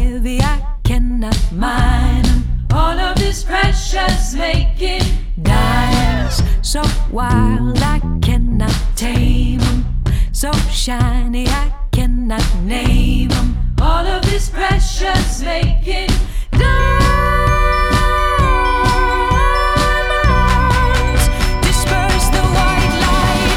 heavy I cannot mine 'em. All of this precious making Diamonds so wild I cannot tame 'em. So shiny I cannot name 'em. all of this precious making Diamonds disperse the white light.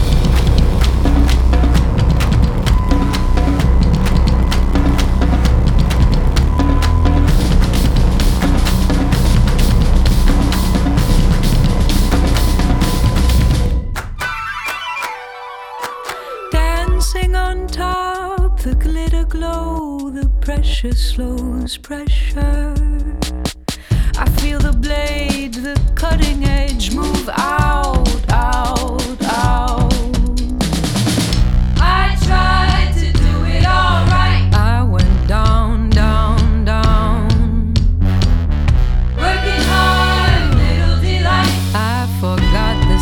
Dancing on top, the glitter glow, the pressure slows pressure. I feel the blade, the cutting edge move out, out, out. I tried to do it all right, I went down, down, down. working hard, little delight. I forgot the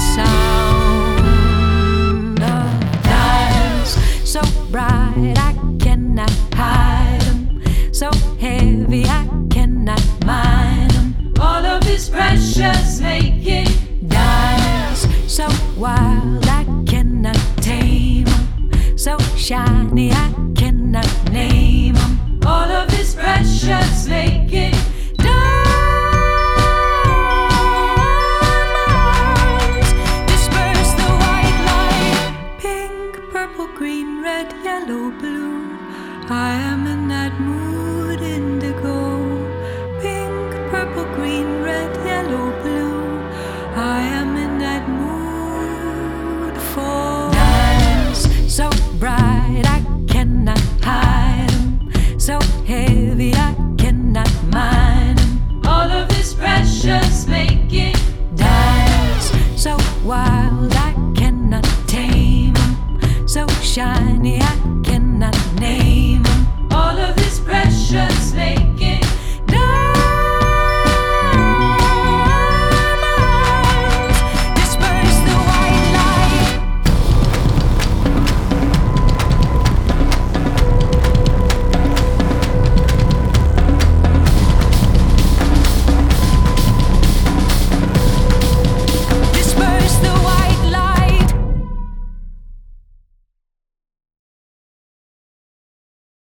sound of diamonds so bright I cannot hide 'em. So heavy I cannot mine 'em. All of this precious making Diamonds so wild I cannot tame 'em. So shiny I cannot name 'em. all of this precious making Diamonds disperse the white light. Pink, purple, green, red, yellow, blue. I am in that mood, indigo. Pink, purple, green, red, yellow, blue. I am in that mood for diamonds so bright I cannot hide 'em. So heavy I cannot mine 'em. all of this precious making Diamonds so wild I cannot tame 'em. So shiny